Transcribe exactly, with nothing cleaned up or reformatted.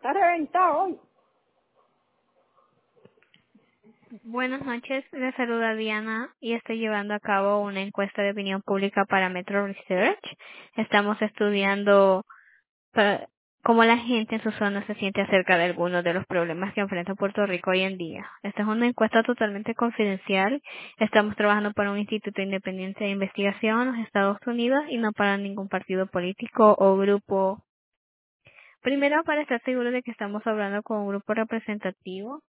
Está reventado hoy. Buenas noches, les saluda Diana y estoy llevando a cabo una encuesta de opinión pública para Metro Research. Estamos estudiando para- cómo la gente en su zona se siente acerca de algunos de los problemas que enfrenta Puerto Rico hoy en día. Esta es una encuesta totalmente confidencial. Estamos trabajando para un instituto independiente de investigación en los Estados Unidos y no para ningún partido político o grupo. Primero, para estar seguro de que estamos hablando con un grupo representativo,